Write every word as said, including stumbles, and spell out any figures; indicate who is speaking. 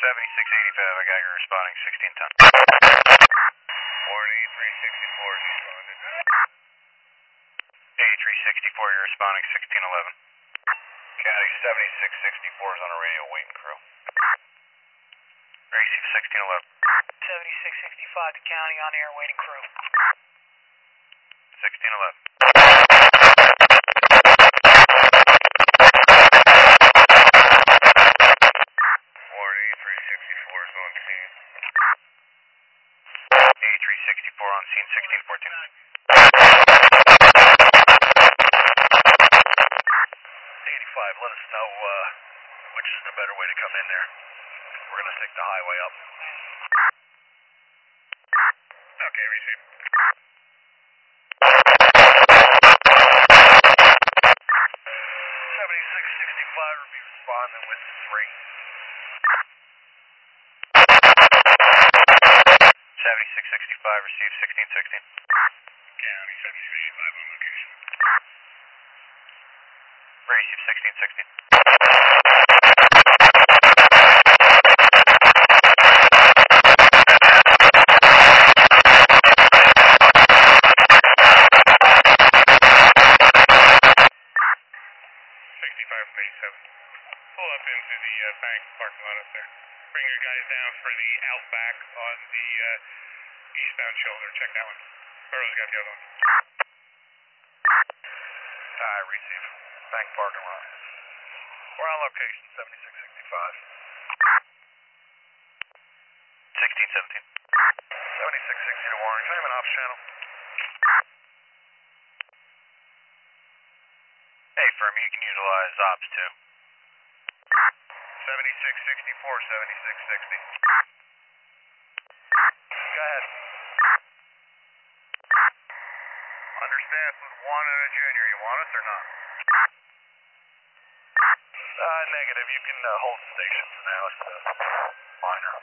Speaker 1: seventy-six eighty-five, I got you responding sixteen ten.
Speaker 2: Warning, three sixty-four is responded.
Speaker 1: eighty-three sixty-four, you're responding sixteen eleven.
Speaker 2: County seventy-six sixty-four is on a radio waiting crew.
Speaker 1: Receive sixteen eleven.
Speaker 3: seventy-six sixty-five to county on air waiting crew.
Speaker 1: sixteen eleven.
Speaker 2: Warning, three sixty-four is on scene.
Speaker 1: eighty-three sixty-four on scene sixteen fourteen.
Speaker 2: eighty-five, let us know uh, which is the better way to come in there. We're going to take the highway up. Okay, receive. seventy-six sixty-five will be responding with three.
Speaker 1: seventy-six sixty-five, receive sixteen sixteen.
Speaker 2: County seventy-six eighty-five on location.
Speaker 1: Receive sixteen sixteen.
Speaker 2: sixty-five from eighty-seven. Pull up into the uh, bank parking lot up there. Bring your guys down for the outback on the uh, eastbound shoulder. Check that one. Burrow's got the other one. Alright, receive. Bank parking lot. We're on location, seventy-six sixty-five.
Speaker 1: sixteen seventeen.
Speaker 2: seventy-six sixty to Warren. Can I have an ops channel?
Speaker 1: Hey, firm, you can utilize ops too.
Speaker 2: seventy-six sixty-four, seventy-six sixty. Go ahead. Understaffed with one and a junior. You want us or not? Uh, negative. You can uh, hold the station for now. It's uh, minor.